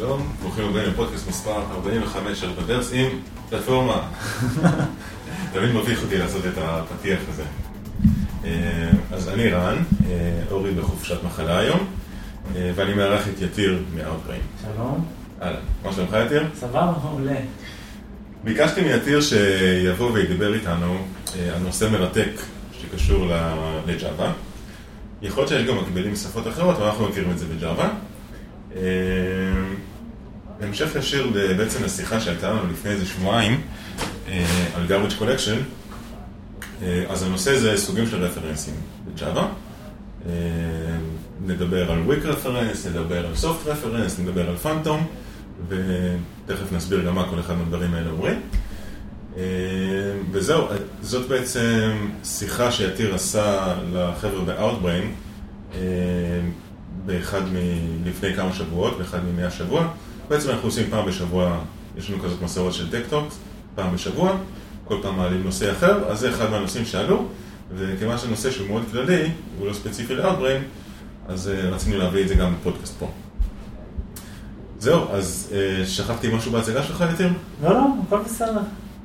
שלום, ברוכים הבאים לפודקאסט מספר 45 של פדרס עם פלטפורמה. תמיד מביך אותי לעשות את הפתיח הזה. אז אני רן, אורי בחופשת מחלה היום, ואני מארח את יתיר מ-Outbrain. שלום. אהלן, מה שלומך יתיר? סבבה, מעולה. ביקשתי מיתיר שיבוא וידבר איתנו על נושא מרתק שקשור לג'אווה. יכול להיות שיש גם מקבילים משפות אחרות, אבל אנחנו מכירים את זה בג'אווה. בהמשך ישיר בעצם לשיחה שהייתה לנו לפני איזה שבועיים על garbage collection, אז הנושא זה סוגים של רפרנסים בג'אווה. נדבר על weak reference, נדבר על soft reference, נדבר על phantom, ותכף נסביר גם מה כל אחד מהדברים האלה אומרים. וזהו, זאת בעצם שיחה שיתיר עשה לחבר'ה ב-Outbrain באחד לפני כמה שבועות, באחד מימי השבוע. בעצם אנחנו עושים פעם בשבוע, יש לנו כזאת מסורת של טק-טוקס, פעם בשבוע, כל פעם מעלים נושא אחר, אז זה אחד מהנושאים שעלו, וכיוון שהנושא שהוא מאוד כללי, הוא לא ספציפי ל-Outbrain, אז רצינו להביא את זה גם בפודקאסט פה. זהו, אז שכחתי משהו בהצגה שלך, יתיר? לא, הכל בסדר.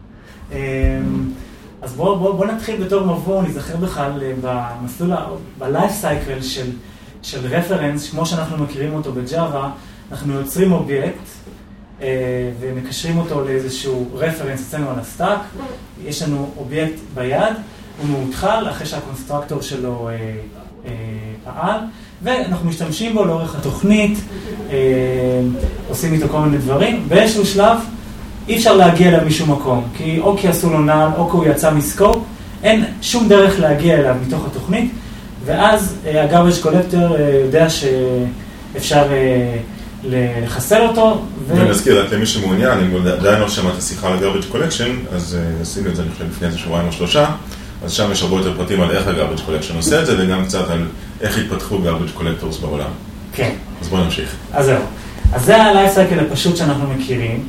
אז בוא נתחיל בתור מבוא, נזכר בכלל במסלול, ב-life cycle של רפרנס, כמו שאנחנו מכירים אותו בג'אווה, אנחנו יוצרים אובייקט ומקשרים אותו לאיזשהו רפרנס אצלנו על הסטאק. יש לנו אובייקט ביד, הוא מאותחל אחרי שהקונסטרקטור שלו פעל, ואנחנו משתמשים בו לאורך התוכנית, עושים איתו כל מיני דברים. באיזשהו שלב אי אפשר להגיע אליו משום מקום, או כי עשו לו נעל, או כי הוא יצא מסקופ, אין שום דרך להגיע אליו מתוך התוכנית, ואז ה-garbage collector יודע שאפשר לחסל אותו. ונזכיר, רק למי שמעוניין, אם עדיין לא שמעת השיחה על garbage collection, אז עשינו את זה לפני איזה שבועיים או שלושה, אז שם יש הרבה יותר פרטים על איך ה-garbage collection עושה את זה, וגם קצת על איך התפתחו garbage collectors בעולם. כן. אז בואו נמשיך. אז זהו. אז זה ה-life cycle הפשוט שאנחנו מכירים,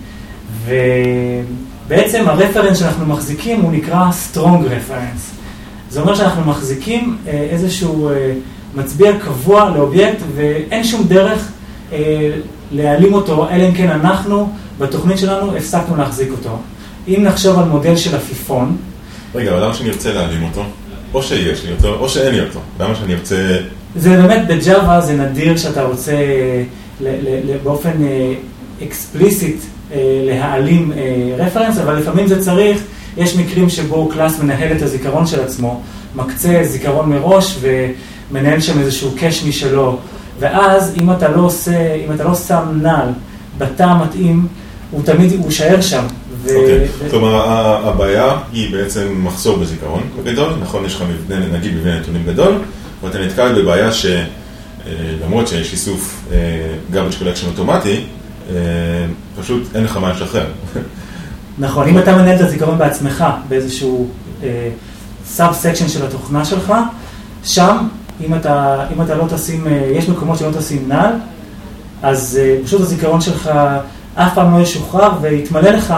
ובעצם הרפרנס שאנחנו מחזיקים הוא נקרא strong reference. זה אומר שאנחנו מחזיקים איזשהו מצביע קבוע לאובייקט, ואין שום דרך להעלים אותו, אלא אם כן אנחנו בתוכנית שלנו הפסקנו להחזיק אותו. אם נחשוב על מודל של עפיפון. רגע, אבל למה שאני ארצה להעלים אותו? או שיש לי אותו, או שאין לי אותו. למה שאני ארצה... זה באמת בג'אווה, זה נדיר שאתה רוצה באופן אקספליסיט להעלים רפרנס, אבל לפעמים זה צריך, יש מקרים שבו קלאס מנהל את הזיכרון של עצמו, מקצה זיכרון מראש ומנהל שם איזשהו קש משלו, ואז אם אתה לא שם נעל בתא המתאים, הוא תמיד יישאר שם. כלומר, הבעיה היא בעצם מחסור בזיכרון גדול, נכון, יש לך נגיד מבנה נתונים גדול, ואתה נתקל בבעיה שלמרות שיש איסוף garbage collection אוטומטי, פשוט אין לך מה לשחרר. נכון, אם אתה מנהל את הזיכרון בעצמך באיזשהו סאב-סקשן של התוכנה שלך, שם, אם אתה לא תשים, יש מקומות שלא תשים נעל, אז פשוט הזיכרון שלך אף פעם לא ישוחרר, ויתמלא לך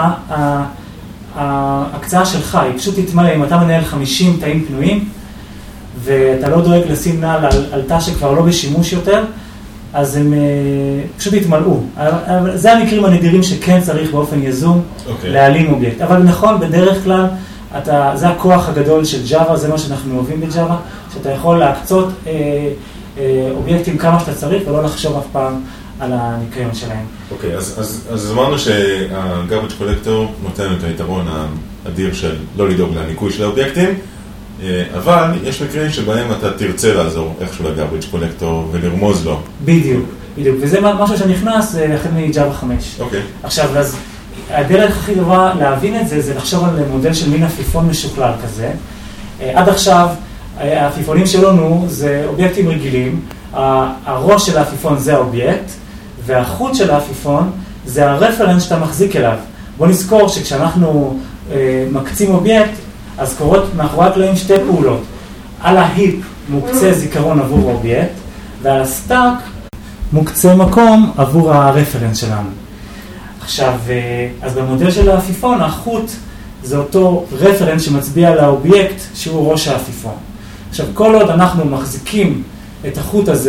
ההקצאה שלך, היא פשוט תתמלא. אם אתה מנהל 50 תאים פנויים, ואתה לא דואג לשים נעל על תא שכבר לא בשימוש יותר, אז הם פשוט יתמלאו. זה המקרים הנדירים שכן צריך באופן יזום להעלים אובייקט. אבל נכון, בדרך כלל, זה הכוח הגדול של ג'אווה, זה מה שאנחנו אוהבים בג'אווה, שאתה יכול להקצות אובייקטים כמה שאתה צריך, ולא לחשוב אף פעם על הניקיון שלהם. אוקיי, אז אמרנו שה-garbage collector נותן את היתרון האדיר של לא לדאוג לניקוי של האובייקטים, אבל יש מקרים שבהם אתה תרצה לעזור איכשהו ל-garbage collector ולרמוז לו. בדיוק, וזה משהו שנכנס החל מג'אווה 5. אוקיי. עכשיו, אז הדרך הכי טובה להבין את זה, זה לחשוב על מודל של מין עפיפון משוכלל כזה. עד עכשיו, העפיפונים שלנו זה אובייקטים רגילים, הראש של העפיפון זה האובייקט, והחוט של העפיפון זה הרפרנס שאתה מחזיק אליו. בוא נזכור שכשאנחנו מקצים אובייקט, אז קורות מאחורי הקלעים שתי פעולות. על ההיפ מוקצה זיכרון עבור האובייקט, ועל הסטאק מוקצה מקום עבור הרפרנס שלנו. עכשיו, אז במודל של העפיפון, החוט זה אותו רפרנס שמצביע על האובייקט שהוא ראש העפיפון. עכשיו, כל עוד אנחנו מחזיקים את החוט הזה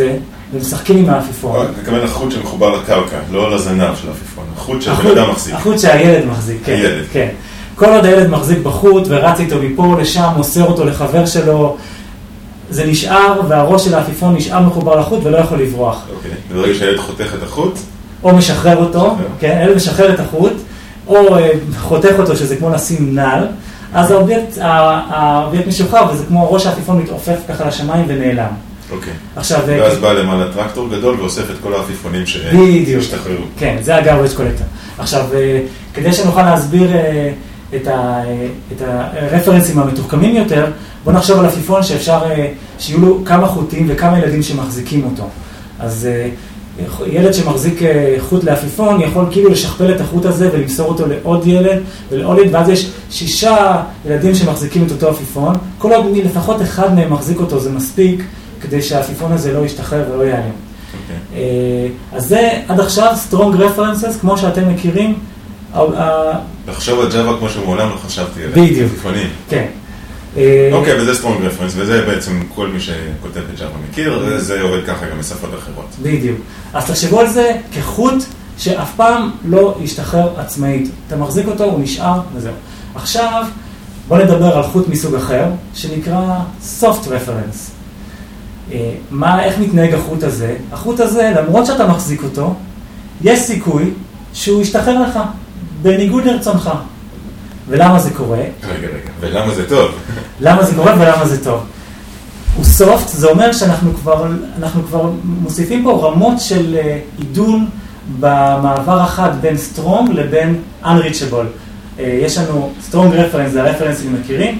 ומשחקים עם העפיפון. הכוונה החוט שמחובר לקרקע, לא לזנב של העפיפון, החוט שהבן אדם מחזיק. החוט שהילד מחזיק, כן. הילד. כן. כל עוד הילד מחזיק בחוט ורץ איתו מפה לשם, מוסר אותו לחבר שלו, זה נשאר, והראש של העפיפון נשאר מחובר לחוט ולא יכול לברוח. אוקיי. ברגע שהילד חותך את החוט? או משחרר אותו, כן, הילד משחרר את החוט, או חותך אותו, שזה כמו לשים נעל, אז האובייקט משוחרר, וזה כמו ראש העפיפון מתעופף ככה לשמיים ונעלם. אוקיי. עכשיו... ואז בא למעלה טרקטור גדול ואוסף את כל העפיפונים שהשתחררו. כן, זה ה-garbage collector. עכשיו, כדי שנוכל להסביר את הרפרנסים המתוחכמים יותר, בוא נחשוב על עפיפון שאפשר, שיהיו לו כמה חוטים וכמה ילדים שמחזיקים אותו. אז ילד שמחזיק חוט לעפיפון יכול כאילו לשכפל את החוט הזה ולמסור אותו לעוד ילד ולעוד ילד, ואז יש 6 ילדים שמחזיקים את אותו עפיפון. כל עוד לפחות אחד מהם מחזיק אותו זה מספיק כדי שהעפיפון הזה לא ישתחרר ולא ייעלם. אז זה עד עכשיו strong references כמו שאתם מכירים. לחשוב על ג'אווה כמו שמעולם לא חשבתי עליהם. בדיוק. עפיפונים. כן. אוקיי, וזה strong reference, וזה בעצם כל מי שכותב בג'אווה מכיר, זה עובד ככה גם בשפות אחרות. בדיוק. אז תחשבו על זה כחוט שאף פעם לא ישתחרר עצמאית. אתה מחזיק אותו, הוא נשאר, וזהו. עכשיו, בוא נדבר על חוט מסוג אחר, שנקרא soft reference. איך מתנהג החוט הזה? החוט הזה, למרות שאתה מחזיק אותו, יש סיכוי שהוא ישתחרר לך, בניגוד לרצונך. ולמה זה קורה? רגע, ולמה זה טוב? למה זה קורה ולמה זה טוב? הוא soft, זה אומר שאנחנו כבר מוסיפים פה רמות של עידון במעבר אחד בין strong לבין unreachable. יש לנו strong reference, זה הרפרנסים מכירים,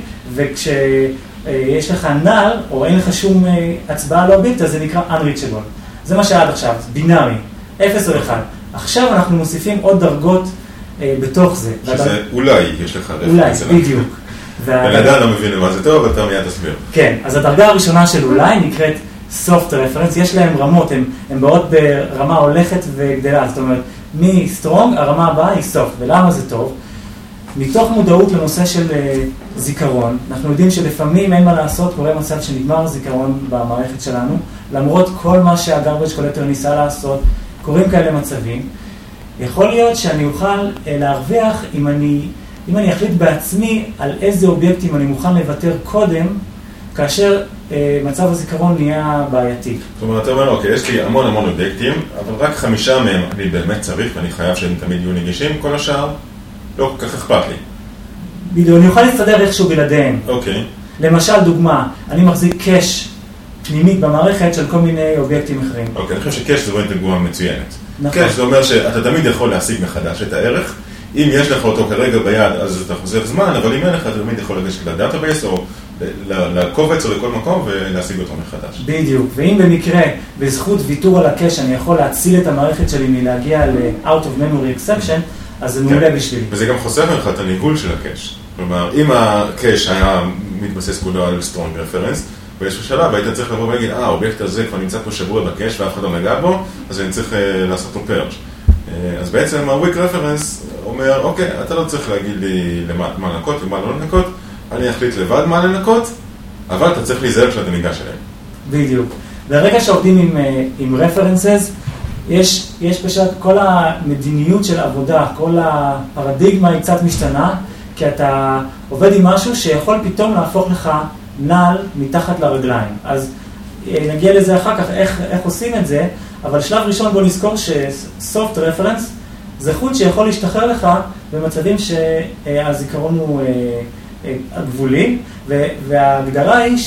וכשיש לך נעל, או אין לך שום הצבעה לאובייקט, אז זה נקרא unreachable. זה מה שעד עכשיו, בינארי, 0 או 1. עכשיו אנחנו מוסיפים עוד דרגות בתוך זה. שזה אולי יש לך רפרנס. אולי, בדיוק. בן אדם לא מבין למה זה טוב, אתה מיד תסביר. כן, אז הדרגה הראשונה של אולי נקראת soft reference, יש להם רמות, הן באות ברמה הולכת וגדלה, זאת אומרת, מ-strong, הרמה הבאה היא soft, ולמה זה טוב? מתוך מודעות לנושא של זיכרון, אנחנו יודעים שלפעמים אין מה לעשות, קורה מצב שנגמר הזיכרון במערכת שלנו, למרות כל מה שה-garbage collector ניסה לעשות, קורים כאלה מצבים, יכול להיות שאני אוכל להרוויח אם אני אחליט בעצמי על איזה אובייקטים אני מוכן לוותר קודם, כאשר מצב הזיכרון נהיה בעייתי. זאת אומרת, אתה אומר, אוקיי, יש לי המון אובייקטים, אבל רק 5 מהם אני באמת צריך, ואני חייב שהם תמיד יהיו נגישים, כל השאר לא כל כך אכפת לי. בדיוק, אני אוכל להסתדר איכשהו בלעדיהם. אוקיי. למשל, דוגמה, אני מחזיק קאש פנימית במערכת של כל מיני אובייקטים אחרים. אוקיי, אני חושב שקאש זה רואה דוגמה מצוינת. נכון. קאש זה אומר שאתה תמיד יכול להשיג מחדש את הערך, אם יש לך אותו כרגע ביד, אז אתה חוזר זמן, אבל אם אין לך, אתה תמיד יכול לגשת לדאטאבייס או לקובץ או לכל מקום ולהשיג אותו מחדש. בדיוק, ואם במקרה, בזכות ויתור על הקאש, אני יכול להציל את המערכת שלי מלהגיע ל-out of memory exception, אז זה מעולה בשבילי. וזה גם חוסך ממך את הניהול של הקאש. כלומר, אם הקאש היה מתבסס כולו על strong reference, באיזשהו שלב היית צריך לבוא ולהגיד, האובייקט הזה כבר נמצא פה שבוע בקאש ואף אחד לא נגע בו, אז אני צריך לעשות לו פרג'. אז בעצם ה-weak reference אומר, אוקיי, אתה לא צריך להגיד לי מה לנקות ומה לא לנקות, אני אחליט לבד מה לנקות, אבל אתה צריך להיזהר כשאתה ניגש אליהם. בדיוק. ברגע שעובדים עם references, יש פשוט כל המדיניות של עבודה, כל הפרדיגמה היא קצת משתנה, כי אתה עובד עם משהו שיכול פתאום להפוך לך נעל מתחת לרגליים. אז נגיע לזה אחר כך, איך עושים את זה, אבל שלב ראשון בוא נזכור ש-soft reference זה חוט שיכול להשתחרר לך במצבים שהזיכרון הוא גבולי, וההגדרה היא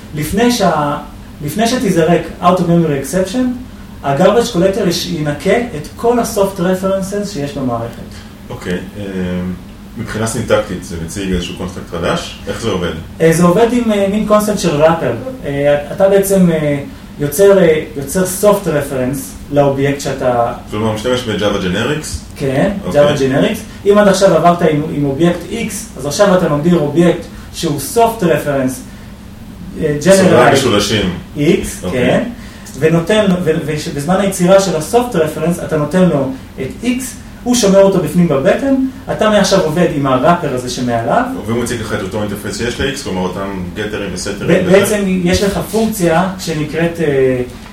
שלפני שתזרק out of memory exception, ה-garbage collector ינקה את כל ה-soft references שיש במערכת. אוקיי, מבחינה סינטקטית זה מציג איזשהו קונספט חדש? איך זה עובד? זה עובד עם מין קונספט של ראפר. אתה בעצם יוצר soft reference לאובייקט שאתה... כלומר, משתמש ב-Java Generics? כן, Java Generics. אם עד עכשיו עברת עם אובייקט X, אז עכשיו אתה מגדיר אובייקט שהוא soft reference סוגריים משולשים. X, כן. ובזמן היצירה של ה-soft reference אתה נותן לו את X, הוא שומר אותו בפנים בבטן, אתה מעכשיו עובד עם הראפר הזה שמעליו. והוא מציג לך את אותו אינטרפייס שיש ל-X, כלומר אותם גטרים וסטרים. בעצם יש לך פונקציה שנקראת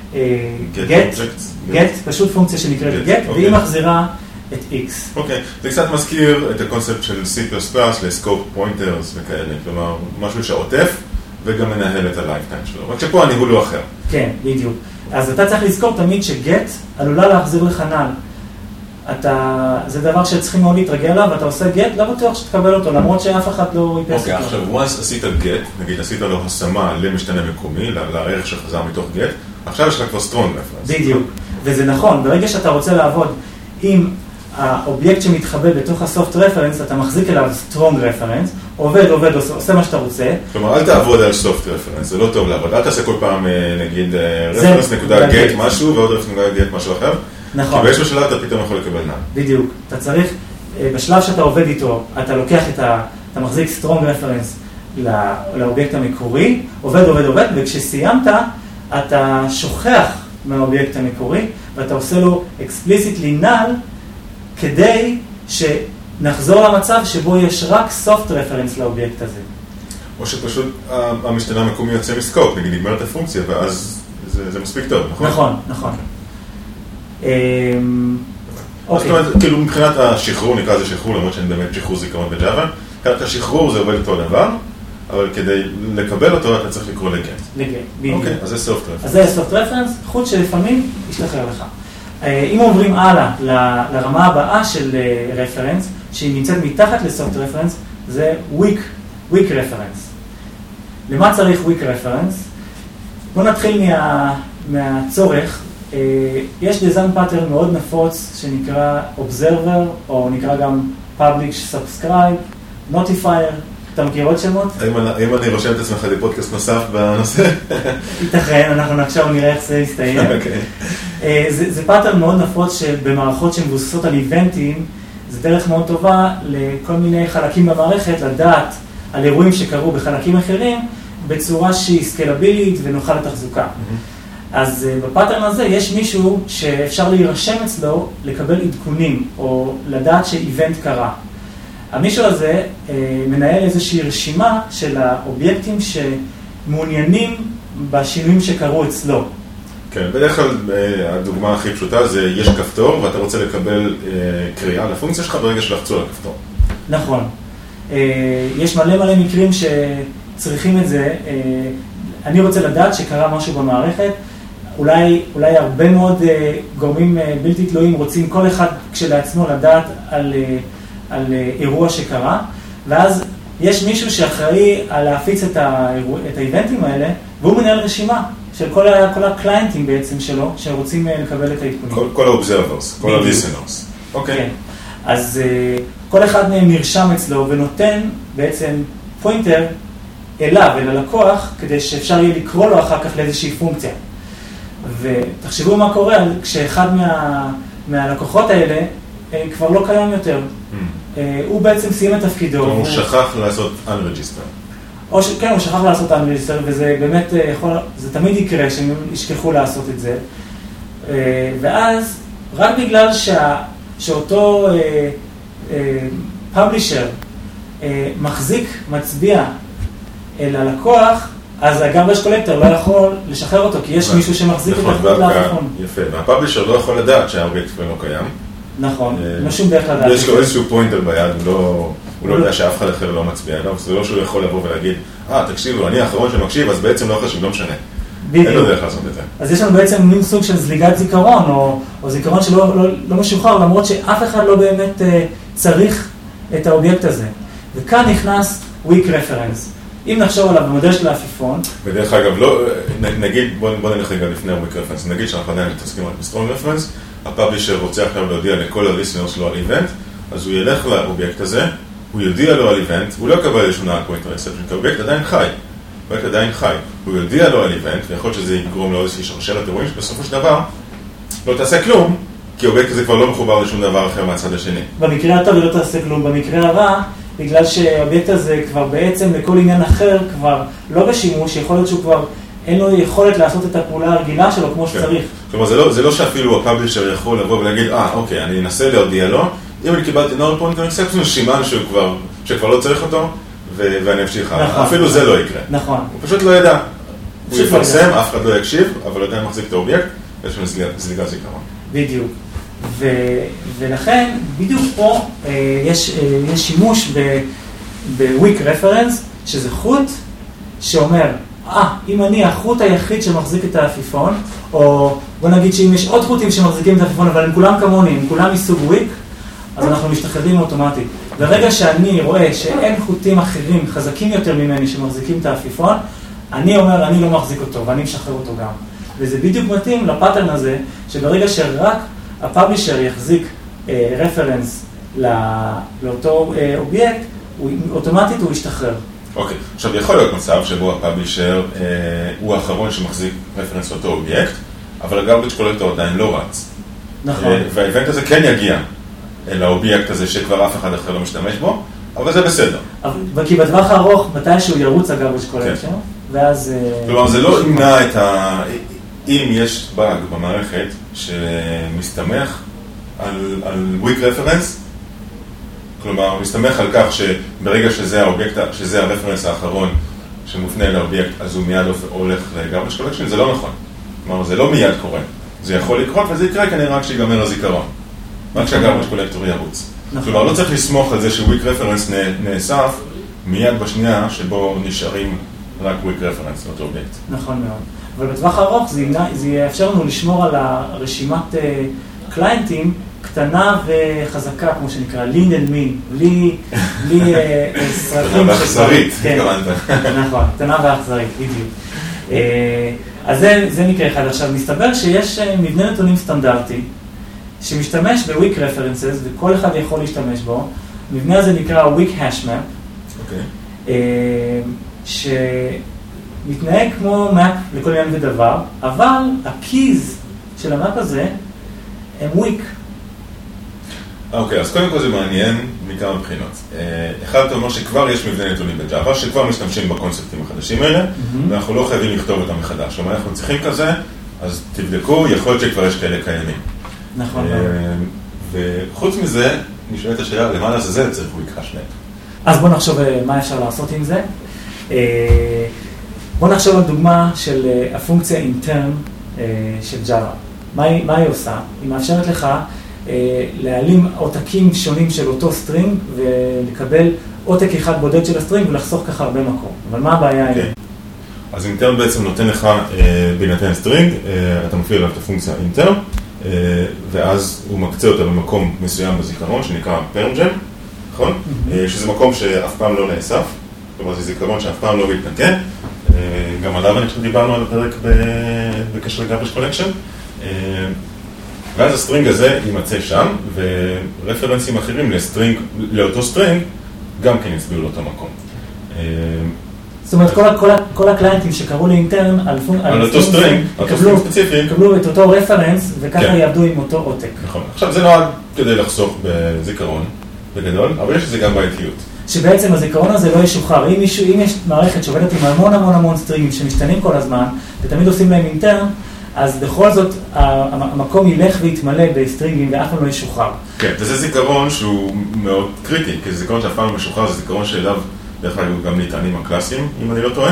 get, פשוט פונקציה שנקראת get, והיא מחזירה את x. אוקיי, זה קצת מזכיר את הקונספט של C++ לסקופ פוינטרס וכאלה, כלומר, משהו שעוטף וגם מנהל את הלייפטיים שלו, רק שפה הניהול הוא אחר. כן, בדיוק. אז אתה צריך לזכור תמיד שget עלולה להחזיר לך null. זה דבר שצריכים מאוד להתרגל עליו, ואתה עושה get, לא בטוח שתקבל אותו, למרות שאף אחד לא ייפס אותו. אוקיי, עכשיו, once עשית get, נגיד עשית לו השמה למשתנה מקומי, לערך שחזר מתוך get, עכשיו יש לך כבר strong reference. בדיוק, וזה נכון, ברגע שאתה רוצה לעבוד עם האובייקט שמתחבא בתוך ה-soft reference, אתה מחזיק אליו strong reference, עובד, עושה מה שאתה רוצה. כלומר, אל תעבוד על soft reference, זה לא טוב לעבוד, אל תעשה כל פעם, נגיד, reference.get משהו, ועוד reference.get משהו אחר. נכון. כי באיזשהו שלב אתה פתאום יכול לקבל null. בדיוק. אתה צריך, בשלב שאתה עובד איתו, אתה לוקח אתה מחזיק strong reference לאובייקט המקורי, עובד, וכשסיימת, אתה שוכח מהאובייקט המקורי, ואתה עושה לו explicitly null, כדי שנחזור למצב שבו יש רק soft reference לאובייקט הזה. או שפשוט המשתנה המקומי יוצא מסקופ, נגיד נגמרת הפונקציה, ואז זה מספיק טוב, נכון? נכון. זאת אומרת, כאילו מבחינת השחרור, נקרא לזה שחרור, למרות שאין באמת שחרור זיכרון בג'אווה, מבחינת השחרור זה עובד אותו דבר, אבל כדי לקבל אותו אתה צריך לקרוא לגט. בדיוק. אוקיי, אז זה soft reference. אז זה soft reference, חוץ שלפעמים ישתחרר לך. אם עוברים הלאה לרמה הבאה של reference, שהיא נמצאת מתחת ל-soft reference, זה weak reference. למה צריך weak reference? בואו נתחיל מהצורך. יש design pattern מאוד נפוץ שנקרא observer, או נקרא גם publish subscribe, notifier. אתה מכיר עוד שמות? האם אני רושם את עצמך לפודקאסט נוסף בנושא? ייתכן, אנחנו עכשיו נראה איך זה יסתיים. זה פאטרן מאוד נפוץ שבמערכות שמבוססות על איבנטים, זה דרך מאוד טובה לכל מיני חלקים במערכת לדעת על אירועים שקרו בחלקים אחרים, בצורה שהיא סקלבילית ונוחה לתחזוקה. אז בפאטרן הזה יש מישהו שאפשר להירשם אצלו לקבל עדכונים, או לדעת שאיבנט קרה. המישהו הזה מנהל איזושהי רשימה של האובייקטים שמעוניינים בשינויים שקרו אצלו. כן, בדרך כלל הדוגמה הכי פשוטה זה יש כפתור ואתה רוצה לקבל קריאה לפונקציה שלך ברגע שלחצו על הכפתור. נכון. יש מלא מקרים שצריכים את זה. אני רוצה לדעת שקרה משהו במערכת. אולי הרבה מאוד גורמים בלתי תלויים רוצים כל אחד כשלעצמו לדעת על אירוע שקרה, ואז יש מישהו שאחראי על להפיץ את האיבנטים האלה, והוא מנהל רשימה של כל הקליינטים בעצם שלו, שרוצים לקבל את העדכונים. כל ה-observers, כל ה-listeners. אוקיי. אז כל אחד מהם נרשם אצלו ונותן בעצם פוינטר אליו, אל הלקוח, כדי שאפשר יהיה לקרוא לו אחר כך לאיזושהי פונקציה. ותחשבו מה קורה כשאחד מהלקוחות האלה כבר לא קיים יותר. הוא בעצם סיים את תפקידו. הוא שכח לעשות unregister. כן, הוא שכח לעשות unregister, וזה באמת זה תמיד יקרה שהם ישכחו לעשות את זה. ואז, רק בגלל שאותו פאבלישר מצביע אל הלקוח, אז הגרבג' קולקטור לא יכול לשחרר אותו, כי יש מישהו שמחזיק את החוט לאחרון. יפה, והפאבלישר לא יכול לדעת שהאובייקט כבר לא קיים. נכון, לא שום דרך לדעת. יש לו איזשהו פוינטר ביד, הוא לא יודע שאף אחד אחר לא מצביע אליו, זה לא שהוא יכול לבוא ולהגיד, תקשיבו, אני האחרון שמקשיב, אז בעצם לא חשוב, לא משנה. אין לו דרך לעשות את זה. אז יש לנו בעצם מין סוג של זליגת זיכרון, או זיכרון שלא משוחרר, למרות שאף אחד לא באמת צריך את האובייקט הזה. וכאן נכנס weak reference. אם נחשוב עליו במודל של העפיפון... ודרך אגב, נגיד, בוא נלך רגע לפני ה-weak reference, נגיד שאנחנו עדיין מתעסקים רק ב-strong reference, הפאבלישר רוצה עכשיו להודיע לכל ה-listeners שלו על איבנט, אז הוא ילך לאובייקט הזה, הוא יודיע לו על איבנט, הוא לא יקבל איזשהו null pointer exception, כי האובייקט עדיין חי. הוא יודיע לו על איבנט, ויכול להיות שזה יגרום לו איזושהי שרשרת אירועים, שבסופו של דבר לא תעשה כלום, כי האובייקט הזה כבר לא מחובר לשום דבר אחר מהצד השני. במקרה הטוב לא תעשה כלום, במקרה הרע, בגלל שהאובייקט הזה כבר בעצם לכל עניין אחר כבר לא בשימוש, יכול להיות שהוא כבר אין לו יכולת לעשות את הפעולה הרגילה שלו כמו שצריך. כלומר, זה לא שאפילו הפאבלישר יכול לבוא ולהגיד, אוקיי, אני אנסה להודיע לו, אם אני קיבלתי null pointer exception, שימן שכבר לא צריך אותו, ואני אמשיך. אפילו זה לא יקרה. נכון. הוא פשוט לא ידע. הוא יפרסם, אף אחד לא יקשיב, אבל עדיין מחזיק את האובייקט, יש לנו זליגת זיכרון. בדיוק. ולכן, בדיוק פה יש שימוש ב-weak reference, שזה חוט שאומר, אם אני החוט היחיד שמחזיק את העפיפון, או בוא נגיד שאם יש עוד חוטים שמחזיקים את העפיפון, אבל הם כולם כמוני, הם כולם מסוג weak, אז אנחנו משתחררים אוטומטית. ברגע שאני רואה שאין חוטים אחרים חזקים יותר ממני שמחזיקים את העפיפון, אני אומר, אני לא מחזיק אותו, ואני משחרר אותו גם. וזה בדיוק מתאים לפאטרן הזה, שברגע שרק הפאבלישר יחזיק רפרנס לאותו אובייקט, אוטומטית הוא ישתחרר. אוקיי, עכשיו יכול להיות מצב שבו הפאבלישר הוא האחרון שמחזיק רפרנס לאותו אובייקט, אבל הגרבג' קולקטור עדיין לא רץ. נכון. והאיבנט הזה כן יגיע לאובייקט הזה שכבר אף אחד אחר לא משתמש בו, אבל זה בסדר. כי בטווח הארוך, מתישהו ירוץ הגרבג' קולקטור, ואז... כלומר, זה לא ימנע את ה... אם יש באג במערכת שמסתמך על weak reference, כלומר, מסתמך על כך שברגע שזה האובייקט, שזה הרפרנס האחרון שמופנה לאובייקט, אז הוא מיד הולך לגרבג' קולקשן, זה לא נכון. כלומר, זה לא מיד קורה. זה יכול לקרות, וזה יקרה כנראה רק שיגמר הזיכרון. רק שהגרבג' קולקטור ירוץ. כלומר, לא צריך לסמוך על זה ש-weak reference נאסף מיד בשנייה שבו נשארים רק weak reference לאותו אובייקט. נכון מאוד. אבל בטווח הארוך זה יאפשר לנו לשמור על הרשימת קליינטים קטנה וחזקה, כמו שנקרא, lean and mean, בלי סרטים. קטנה ואכזרית, התכוונת. נכון, קטנה ואכזרית, בדיוק. אז זה מקרה אחד. עכשיו, מסתבר שיש מבנה נתונים סטנדרטי, שמשתמש ב-weak references, וכל אחד יכול להשתמש בו. המבנה הזה נקרא weak hash map, שמתנהג כמו map לכל עניין ודבר, אבל הקיז של המאפ הזה הם weak. אוקיי, אז קודם כל זה מעניין מכמה בחינות. אחד, אתה אומר שכבר יש מבנה נתונים בג'אווה, שכבר משתמשים בקונספטים החדשים האלה, ואנחנו לא חייבים לכתוב אותם מחדש. כלומר, אנחנו צריכים כזה, אז תבדקו, יכול להיות שכבר יש כאלה קיימים. נכון. וחוץ מזה, נשאלת השאלה, למה לעזאזל צריך weak hash map? אז בואו נחשוב מה אפשר לעשות עם זה. בואו נחשוב על דוגמה של הפונקציה intern של ג'אווה. מה היא עושה? היא מאפשרת לך להעלים עותקים שונים של אותו סטרינג ולקבל עותק אחד בודד של הסטרינג ולחסוך ככה הרבה מקום. אבל מה הבעיה היא? אז intern בעצם נותן לך בהינתן סטרינג, אתה מפעיל עליו את הפונקציה intern, ואז הוא מקצה אותה במקום מסוים בזיכרון שנקרא permgem, נכון? שזה מקום שאף פעם לא נאסף, כלומר זה זיכרון שאף פעם לא מתנקה, גם עליו אני חושב דיברנו על הפרק בקשר לגרבג' קולקשן, ואז הסטרינג הזה יימצא שם, ורפרנסים אחרים לאותו סטרינג גם כן יצביעו לאותו מקום. זאת אומרת, כל הקליינטים שקראו לאינטרן על אותו סטרינג, יקבלו את אותו רפרנס, וככה יעבדו עם אותו עותק. נכון. עכשיו זה נועד כדי לחסוך בזיכרון בגדול, אבל יש לזה גם בעייתיות. שבעצם הזיכרון הזה לא ישוחרר. אם יש מערכת שעובדת עם המון סטרינגים שמשתנים כל הזמן, ותמיד עושים להם אינטרן, אז בכל זאת המקום ילך ויתמלא בסטרינגים ואף פעם לא ישוחרר. כן, וזה זיכרון שהוא מאוד קריטי, כי זה זיכרון שאף פעם לא משוחרר, זה זיכרון שאליו דרך אגב גם ניתנים הקלאסים, אם אני לא טועה.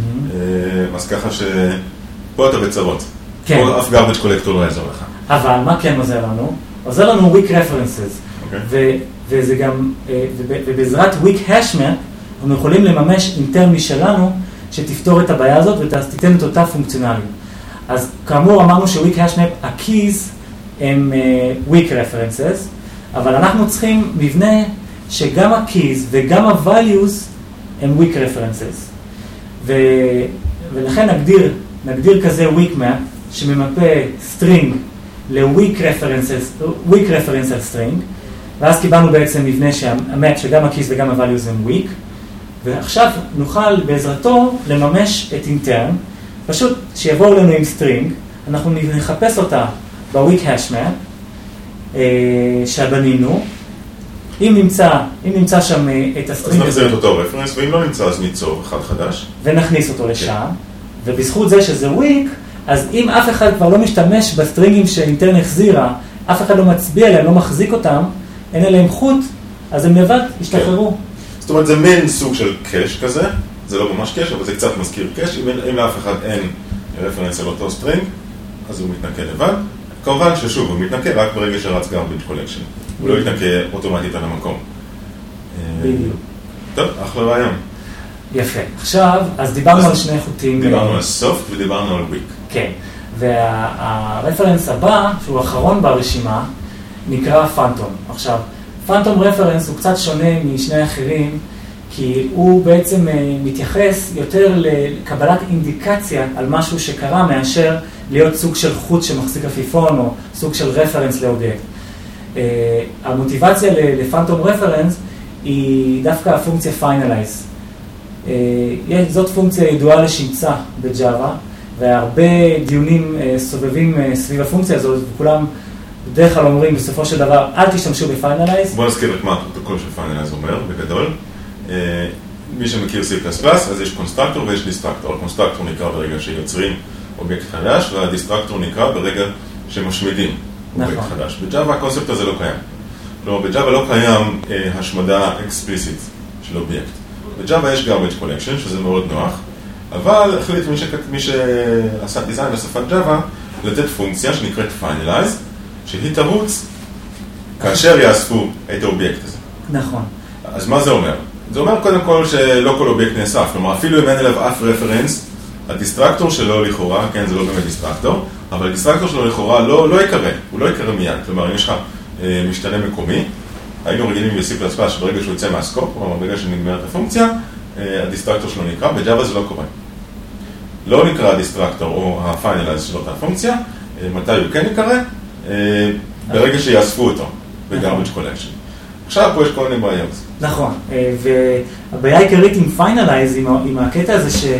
אז ככה שפה אתה בצרות. פה אף garbage collector לא יעזור לך. אבל מה כן עוזר לנו? עוזר לנו weak references. וזה גם, ובעזרת weak hash map, אנחנו יכולים לממש אינטרני שלנו שתפתור את הבעיה הזאת ותיתן את אותה פונקציונליות. אז כאמור אמרנו ש-weak hash map, ה-keys הם weak references, אבל אנחנו צריכים מבנה שגם ה-keys וגם ה-values הם weak references. ולכן נגדיר כזה weak map שממפה string ל-weak reference string, ואז קיבלנו בעצם מבנה שהמאפ שגם ה-keys וגם ה-values הם weak, ועכשיו נוכל בעזרתו לממש את intern, פשוט שיבואו לנו עם string, אנחנו נחפש אותה ב-weak hash map שבנינו, אם נמצא שם את הסטרינג אז נחזיר את אותו רפרנס, ואם לא נמצא אז ניצור אחד חדש. ונכניס אותו לשם, ובזכות זה שזה weak, אז אם אף אחד כבר לא משתמש בסטרינגים שאינטרן החזירה, אף אחד לא מצביע עליהם, לא מחזיק אותם, אין אליהם חוט, אז הם לבד ישתחררו. זאת אומרת, זה מין סוג של קאש כזה, זה לא ממש קש, אבל זה קצת מזכיר קש. אם לאף אחד אין רפרנס על אותו סטרינג, אז הוא מתנקה לבד. כמובן ששוב, הוא מתנקה רק ברגע שרץ garbage collection. הוא לא יתנקה אוטומטית על המקום. בדיוק. טוב, אחלה רעיון. יפה. עכשיו, אז דיברנו על שני חוטים. דיברנו על soft ודיברנו על weak. כן. והרפרנס הבא, שהוא האחרון ברשימה, נקרא פנטום. עכשיו, פנטום רפרנס הוא קצת שונה משני האחרים, כי הוא בעצם מתייחס יותר לקבלת אינדיקציה על משהו שקרה, מאשר להיות סוג של חוט שמחזיק עפיפון, או סוג של רפרנס לאובייקט. המוטיבציה לפנטום רפרנס היא דווקא הפונקציה finalize. זאת פונקציה ידועה לשמצה בג'אווה, והרבה דיונים סובבים סביב הפונקציה הזאת, וכולם בדרך כלל אומרים בסופו של דבר, אל תשתמשו ב-finalize. בוא נזכיר את מה הפרוטוקול של finalize אומר, בגדול. מי שמכיר C++, אז יש קונסטרקטור ויש דיסטרקטור. הקונסטרקטור נקרא ברגע שיוצרים אובייקט חדש, והדיסטרקטור נקרא ברגע שמשמידים אובייקט חדש. בג'אווה הקונספט הזה לא קיים. כלומר, בג'אווה לא קיים השמדה אקספליסית של אובייקט. בג'אווה יש garbage collection, שזה מאוד נוח, אבל החליט מי שעשה דיזיין לשפת ג'אווה, לתת פונקציה שנקראת finalize, שהיא תרוץ כאשר יאספו את האובייקט הזה. נכון. אז מה זה אומר? זה אומר קודם כל שלא כל אובייקט נאסף, כלומר אפילו אם אין אליו אף רפרנס, הדיסטרקטור שלו לכאורה, כן זה לא באמת דיסטרקטור, אבל הדיסטרקטור שלו לכאורה לא יקרה, הוא לא יקרה מיד, כלומר אם יש לך משתנה מקומי, היינו רגילים ב-C++ שברגע שהוא יוצא מהסקופ, או ברגע שנגמרת הפונקציה, הדיסטרקטור שלו נקרא, בג'אווה זה לא קורה. לא נקרא הדיסטרקטור או ה-finalize של אותה פונקציה, מתי הוא כן יקרה? ברגע שיאספו אותו ב-garbage collection. עכשיו פה יש כל מיני בעיות. נכון, והבעיה העיקרית עם finalize, עם הקטע הזה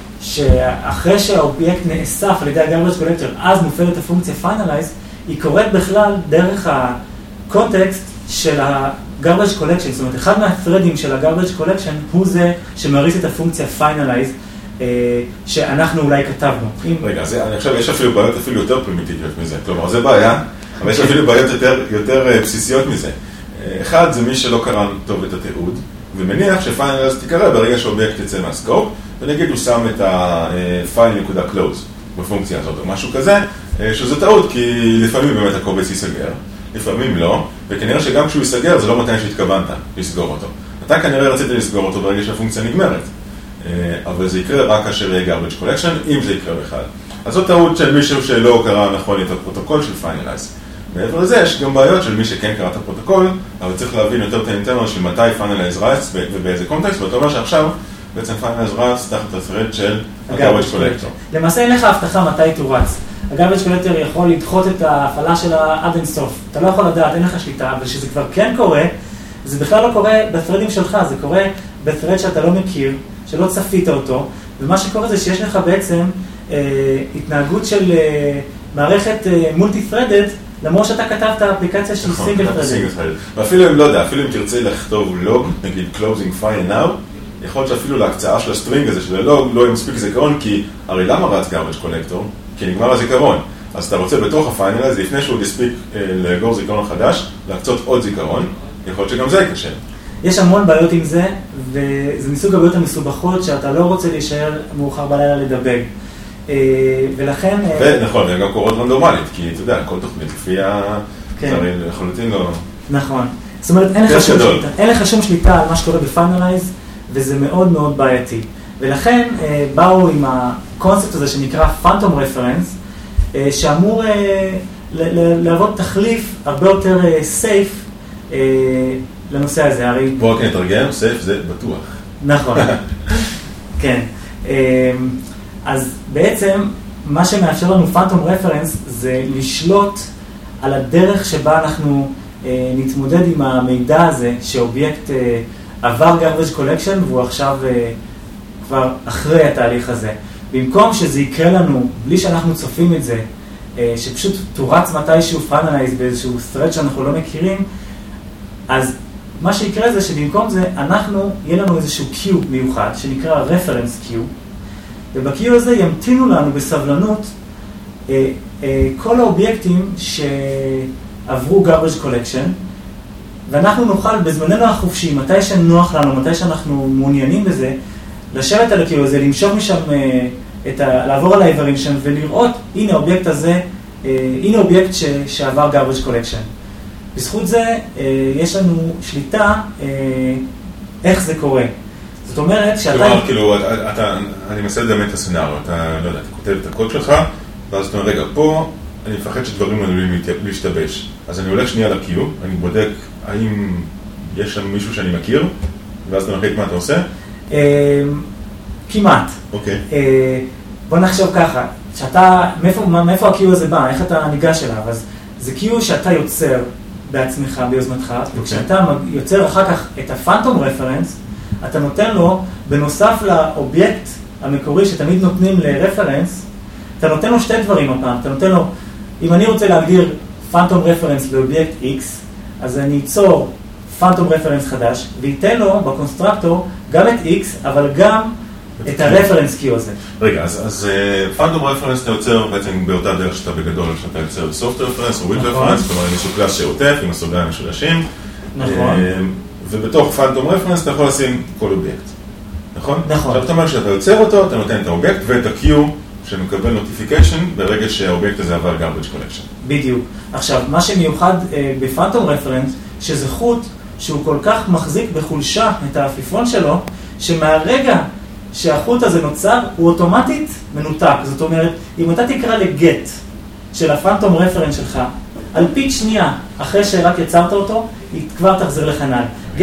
שאחרי שהאובייקט נאסף על ידי ה-garbage collector, אז מופעלת הפונקציה finalize, היא קורית בכלל דרך הקונטקסט של ה-garbage collection, זאת אומרת, אחד מהת'רדים של ה-garbage collection הוא זה שמריץ את הפונקציה finalize, שאנחנו אולי כתבנו. רגע, אני חושב, יש אפילו בעיות אפילו יותר פרימיטיביות מזה, כלומר, זה בעיה, אבל יש אפילו בעיות יותר בסיסיות מזה. אחד זה מי שלא קרא טוב את התיעוד, ומניח שפיינליז תיקרא ברגע שהאובייקט יצא מהסקופ, ונגיד הוא שם את ה-file.close בפונקציה הזאת או משהו כזה, שזה טעות, כי לפעמים באמת הקובץ ייסגר, לפעמים לא, וכנראה שגם כשהוא ייסגר זה לא מתי שהתכוונת לסגור אותו. אתה כנראה רצית לסגור אותו ברגע שהפונקציה נגמרת, אבל זה יקרה רק כאשר יהיה garbage collection, אם זה יקרה בכלל. אז זאת טעות של מישהו שלא קרא נכון את הפרוטוקול של פיינליז. מעבר לזה, יש גם בעיות של מי שכן קרא את הפרוטוקול, אבל צריך להבין יותר את האינטרנל של מתי finalize רץ ובאיזה קונטקסט, ואתה אומר שעכשיו בעצם finalize רץ תחת ה-thread של ה-garbage collector. למעשה אין לך הבטחה מתי הוא רץ. ה-garbage collector יכול לדחות את ההפעלה שלה עד אינסוף. אתה לא יכול לדעת, אין לך שליטה, אבל כשזה כבר כן קורה, זה בכלל לא קורה ב-threadים שלך, זה קורה ב-thread שאתה לא מכיר, שלא צפית אותו, ומה שקורה זה שיש לך בעצם התנהגות של מערכת multi-threaded, למרות שאתה כתבת אפליקציה של סינגל threaded. ואפילו אם לא יודע, אפילו אם תרצה לכתוב לוג, נגיד closing file now, יכול להיות שאפילו להקצאה של הסטרינג הזה, של הלוג לא יהיה מספיק זיכרון, כי הרי למה רץ garbage collector? כי נגמר הזיכרון. אז אתה רוצה בתוך הפיינל הזה, לפני שהוא יספיק לאגור זיכרון חדש, להקצות עוד זיכרון, יכול להיות שגם זה יקשה. יש המון בעיות עם זה, וזה מסוג הבעיות המסובכות שאתה לא רוצה להישאר מאוחר בלילה לדבג. ולכן... ונכון, זה גם קורות רנדומלית, כי אתה יודע, כל תוכנית לפי הזרים לחלוטין לא... נכון. זאת אומרת, אין לך שום שליטה על מה שקורה בפיינליז, וזה מאוד מאוד בעייתי. ולכן באו עם הקונספט הזה שנקרא Phantom Reference, שאמור להוות תחליף הרבה יותר safe לנושא הזה. בואו רק נתרגם, safe זה בטוח. נכון, כן. אז בעצם מה שמאפשר לנו Phantom Reference זה לשלוט על הדרך שבה אנחנו נתמודד עם המידע הזה שאובייקט עבר garbage collection והוא עכשיו כבר אחרי התהליך הזה. במקום שזה יקרה לנו בלי שאנחנו צופים את זה, שפשוט תורץ מתישהו finalize באיזשהו thread שאנחנו לא מכירים, אז מה שיקרה זה שבמקום זה יהיה לנו איזשהו queue מיוחד שנקרא reference queue, וב-queue הזה ימתינו לנו בסבלנות כל האובייקטים שעברו garbage collection, ואנחנו נוכל בזמננו החופשי, מתי שנוח לנו, מתי שאנחנו מעוניינים בזה, לשבת על ה-Q הזה, למשוך משם, לעבור על האיברים שם ולראות, הנה האובייקט הזה, הנה אובייקט שעבר garbage collection. בזכות זה יש לנו שליטה איך זה קורה. זאת אומרת שאתה... כלומר, כאילו, אני מנסה לדמיין את הסצנריו, אתה, לא יודע, אתה כותב את הקוד שלך, ואז אתה אומר, רגע, פה אני מפחד שדברים עלולים להשתבש. אז אני הולך שנייה ל-Q, אני בודק האם יש שם מישהו שאני מכיר, ואז אתה מחליט מה אתה עושה? כמעט. אוקיי. בוא נחשוב ככה, מאיפה ה-Q הזה בא, איך אתה ניגש אליו? אז זה Q שאתה יוצר בעצמך, ביוזמתך, וכשאתה יוצר אחר כך את ה-Phantom Reference, אתה נותן לו, בנוסף לאובייקט המקורי שתמיד נותנים ל-Reference, אתה נותן לו שתי דברים הפעם. אתה נותן לו, אם אני רוצה להגדיר Phantom Reference לאובייקט X, אז אני אצור Phantom Reference חדש, וייתן לו בקונסטרקטור גם את X, אבל גם את ה-Reference Q הזה. רגע, אז Phantom Reference אתה יוצר בעצם באותה דרך שאתה בגדול, שאתה יוצר Soft Reference או Weak Reference, כלומר איזשהו קלאס שעוטף עם הסוגריים משולשים. נכון. ובתוך Phantom Reference אתה יכול לשים כל אובייקט. נכון? נכון. עכשיו אתה אומר שאתה יוצר אותו, אתה נותן את האובייקט ואת ה-Q שמקבל נוטיפיקיישן ברגע שהאובייקט הזה עבר garbage collection. בדיוק. עכשיו, מה שמיוחד ב-Phantom Reference, שזה חוט שהוא כל כך מחזיק בחולשה את העפיפון שלו, שמהרגע שהחוט הזה נוצר, הוא אוטומטית מנותק. זאת אומרת, אם אתה תקרא לגט של ה-Phantom Reference שלך, על פיט שנייה, אחרי שרק יצרת אותו, היא כבר תחזיר לכנל.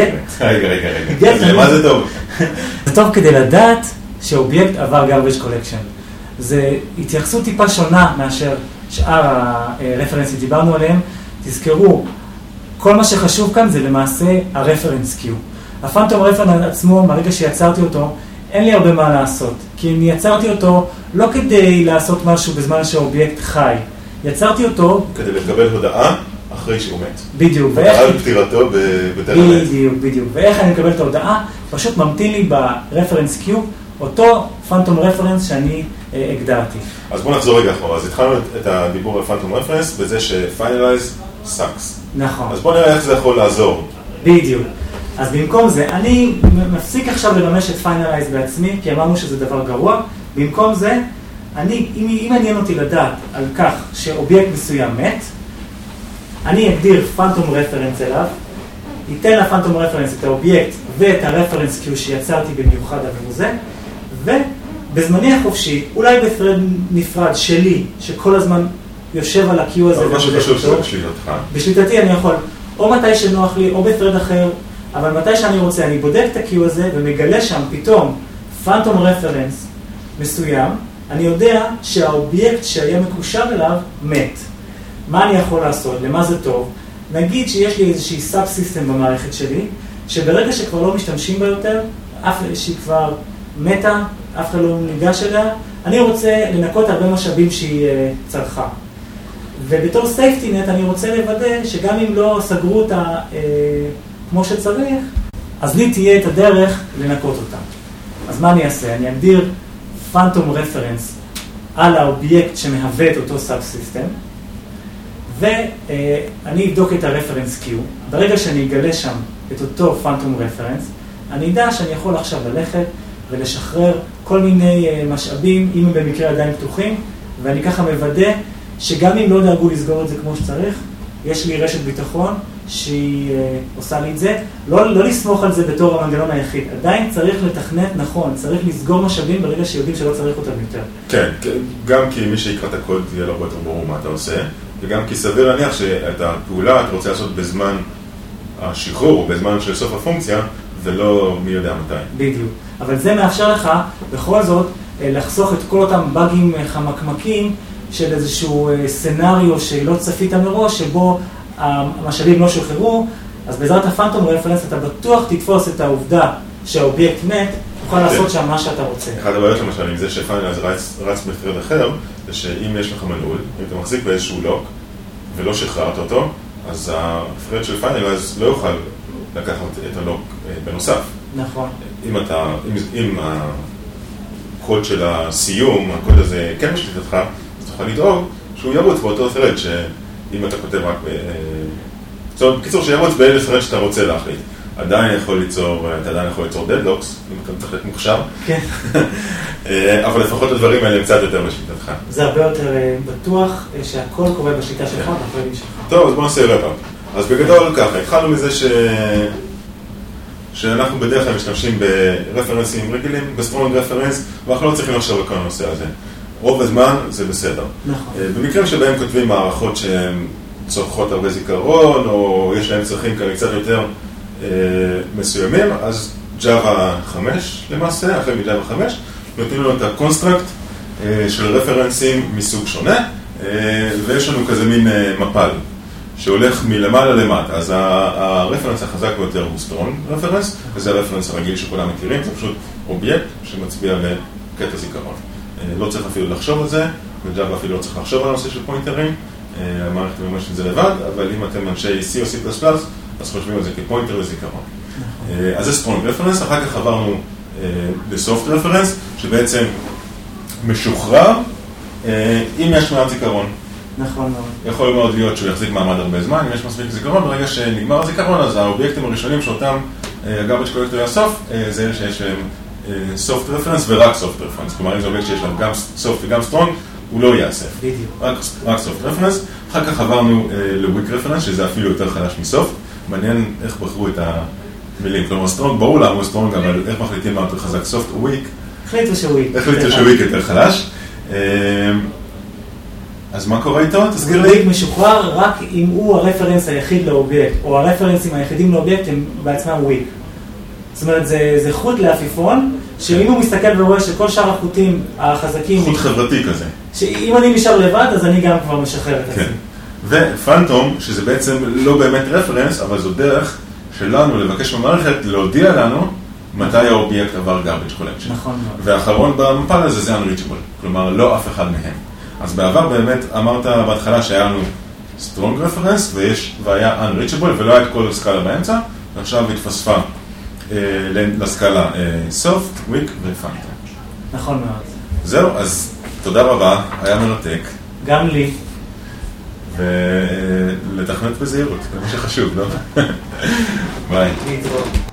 רגע. מה זה טוב? זה טוב כדי לדעת שאובייקט עבר garbage collection. זה התייחסות טיפה שונה מאשר שאר הרפרנסים דיברנו עליהם. תזכרו, כל מה שחשוב כאן זה למעשה הרפרנס Q. הפנטום רפרנס עצמו, מהרגע שיצרתי אותו, אין לי הרבה מה לעשות. כי אני יצרתי אותו לא כדי לעשות משהו בזמן שהאובייקט חי. יצרתי אותו... כדי לקבל הודעה אחרי שהוא מת. בדיוק. הודעה על פטירתו בטרנט. בדיוק. ואיך אני מקבל את ההודעה? פשוט ממתין לי ברפרנס Q אותו פנטום רפרנס שאני הגדרתי. אז בואו נחזור רגע אחורה. אז התחלנו את הדיבור על פנטום רפרנס בזה ש-finalize sucks. נכון. אז בואו נראה איך זה יכול לעזור. בדיוק. אז במקום זה, אני מפסיק עכשיו לממש את finalize בעצמי, כי אמרנו שזה דבר גרוע. במקום זה, אם מעניין אותי לדעת על כך שאובייקט מסוים מת, אני אגדיר פנטום רפרנס אליו, ייתן לפנטום רפרנס את האובייקט ואת הרפרנס Q שיצרתי במיוחד עבור זה, ובזמני החופשי, אולי בפרד נפרד שלי, שכל הזמן יושב על ה-Q הזה, מה שחשוב שזה בשליטתך. בשליטתי אני יכול, או מתי שנוח לי, או בפרד אחר, אבל מתי שאני רוצה, אני בודק את ה-Q הזה ומגלה שם פתאום פנטום רפרנס מסוים, אני יודע שהאובייקט שהיה מקושר אליו מת. מה אני יכול לעשות? למה זה טוב? נגיד שיש לי איזושהי סאב-סיסטם במערכת שלי, שברגע שכבר לא משתמשים בה יותר, שהיא כבר מתה, אף אחד לא ניגש אליה, אני רוצה לנקות הרבה משאבים שהיא צרכה. ובתור safety net אני רוצה לוודא שגם אם לא סגרו אותה כמו שצריך, אז לי תהיה את הדרך לנקות אותה. אז מה אני אעשה? אני אגדיר פנטום רפרנס על האובייקט שמהווה את אותו סאב-סיסטם, ואני אבדוק את הרפרנס Q. ברגע שאני אגלה שם את אותו פנטום רפרנס, אני אדע שאני יכול עכשיו ללכת ולשחרר כל מיני משאבים, אם הם במקרה עדיין פתוחים, ואני ככה מוודא שגם אם לא דאגו לסגור את זה כמו שצריך, יש לי רשת ביטחון שהיא עושה לי את זה. לא לסמוך על זה בתור המנגנון היחיד. עדיין צריך לתכנת נכון, צריך לסגור משאבים ברגע שיודעים שלא צריך אותם יותר. כן, גם כי מי שיקרא את הקוד יהיה לו יותר ברור מה אתה עושה, וגם כי סביר להניח שאת הפעולה אתה רוצה לעשות בזמן השחרור או בזמן של סוף הפונקציה, ולא מי יודע מתי. בדיוק. אבל זה מאפשר לך בכל זאת לחסוך את כל אותם באגים חמקמקים של איזשהו סנריו שלא צפית מראש, שבו המשאבים לא שוחררו, אז בעזרת הפנטום רפרנס אתה בטוח תתפוס את העובדה שהאובייקט מת, תוכל לעשות שם מה שאתה רוצה. אחד הבעיות למשל עם זה שפיינלייז רץ בפרד אחר, זה שאם יש לך מנעול, אם אתה מחזיק באיזשהו לוק ולא שחררת אותו, אז הפרד של פיינלייז לא יוכל לקחת את הלוק בנוסף. נכון. אם הקוד של הסיום, הקוד הזה כן משליטתך, אז תוכל לדאוג שהוא ירוץ באותו thread שאם אתה כותב רק בקיצור שירוץ באיזה thread שאתה רוצה להחליט. עדיין יכול ליצור, אתה עדיין יכול ליצור דדלוקס, אם אתה צריך להיות מוכשר. כן. אבל לפחות הדברים האלה הם קצת יותר בשליטתך. זה הרבה יותר בטוח שהכל קורה בשליטה שלך, בפרדים שלך. טוב, אז בואו נעשה רפאפ. אז בגדול ככה, התחלנו מזה שאנחנו בדרך כלל משתמשים ברפרנסים רגילים, בסטרונג רפרנס, ואנחנו לא צריכים לחשוב על כל הנושא הזה. רוב הזמן זה בסדר. נכון. במקרים שבהם כותבים מערכות שהן צורכות הרבה זיכרון, או יש להם צרכים כאלה קצת יותר מסוימים, אז Java 5 למעשה, אחרי מ-Java 5, נותנים לנו את הקונסטרקט של רפרנסים מסוג שונה, ויש לנו כזה מין מפל שהולך מלמעלה למטה. אז הרפרנס החזק ביותר הוא strong reference, וזה הרפרנס הרגיל שכולם מכירים, זה פשוט אובייקט שמצביע לקטע זיכרון. לא צריך אפילו לחשוב על זה, ו-Java אפילו לא צריך לחשוב על הנושא של פוינטרים, המערכת ממש את זה לבד, אבל אם אתם אנשי C או C++, אז חושבים על זה כפוינטר וזיכרון. אז זה strong reference, אחר כך עברנו ל-soft reference, שבעצם משוחרר אם יש מעט זיכרון. נכון מאוד. יכול מאוד להיות שהוא יחזיק מעמד הרבה זמן, אם יש מספיק זיכרון, ברגע שנגמר הזיכרון, אז האובייקטים הראשונים שאותם הגארגג' קולקטור יאסוף, זה אלה שיש להם soft reference ורק soft reference. כלומר, אם זה אובייקט שיש להם גם soft וגם strong, הוא לא יאסף. בדיוק. רק soft reference. אחר כך עברנו ל-weak reference, שזה אפילו יותר חלש מ-soft. מעניין איך בחרו את המילים. כלומר, strong, ברור למה הוא strong, אבל איך מחליטים מה יותר חזק, soft או weak? החליטו שוויק. החליטו שוויק יותר חלש. אז מה קורה איתו? תזכיר לי. וויק משוחרר רק אם הוא הרפרנס היחיד לאובייקט, או הרפרנסים היחידים לאובייקט הם בעצמם וויק. זאת אומרת, זה חוט לעפיפון, שאם הוא מסתכל ורואה שכל שאר החוטים החזקים... חוט חברתי כזה. שאם אני נשאר לבד, אז אני גם כבר משחרר את עצמי. ופנטום, שזה בעצם לא באמת רפרנס, אבל זו דרך שלנו לבקש במערכת להודיע לנו מתי האובייקט עבר garbage collection. נכון מאוד. והאחרון במפל הזה זה unreachable, כלומר לא אף אחד מהם. אז בעבר באמת אמרת בהתחלה שהיה לנו strong reference והיה unreachable ולא היה את כל הסקאלה באמצע, ועכשיו התפספה לסקאלה soft, weak ופנטום. נכון מאוד. זהו, אז תודה רבה, היה מנותק. גם לי. ולתכנת בזהירות, זה מה שחשוב, לא? ביי. להתראות.